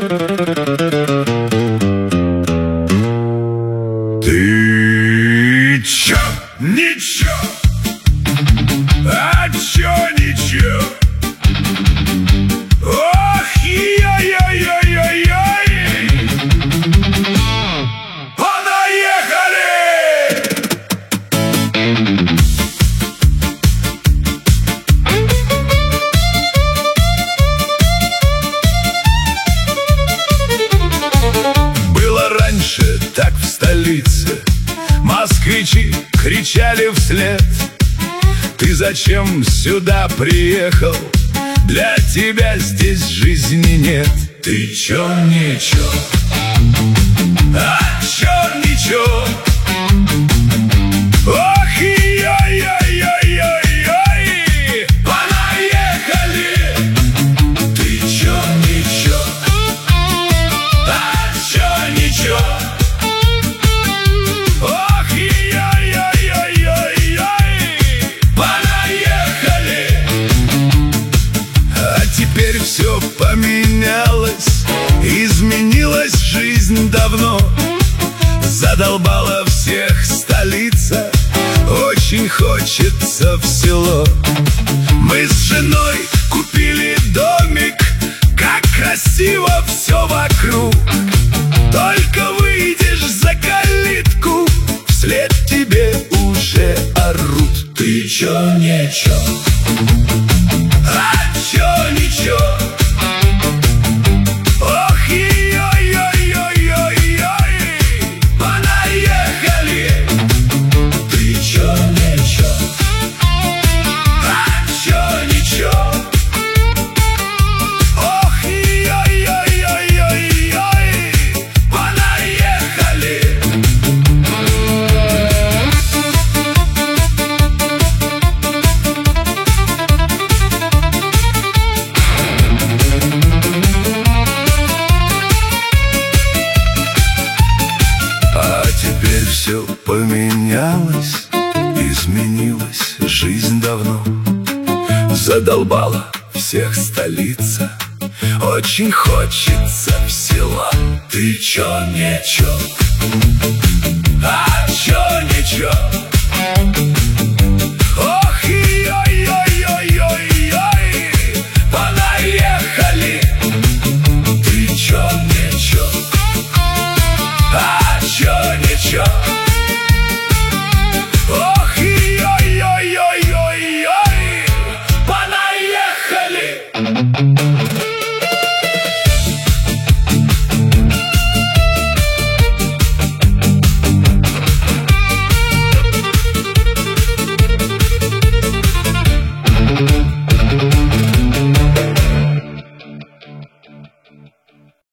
Ты чё? Ничего. А чё ничего? Ох, яй-яй-яй-яй-яй! Понаехали! Было раньше так в столице, москвичи кричали вслед: ты зачем сюда приехал? Для тебя здесь жизни нет. Ты чё, ничего? А чё, ничего? Ох, яй-яй-яй-яй-яй! Понаехали! Ты чё, ничего? А чё, ничего? Ох, яй-яй-яй-яй-яй! Понаехали! А теперь все поменялось, изменилась жизнь давно. Задолбала всех столица, очень хочется в село. Мы с женой купили домик, как красиво все вокруг. Только выйдешь за калитку, вслед тебе уже орут. Ты чё, ничего? А чё, ничего? Ох, ой-ой-ой-ой-ой! Понаехали! Ты чё, ничего? А чё, ничего? Ох, ой-ой-ой-ой-ой! Понаехали! Теперь все поменялось, изменилась жизнь давно. Задолбала всех столица, очень хочется в село. Ты чё, ничего? А чё, ничего? Ох, ой-ой-ой-ой-ой! Понаехали! Ты чё, ничего? А чё, ничего? Ох, ой-ой-ой-ой-ой! Понаехали!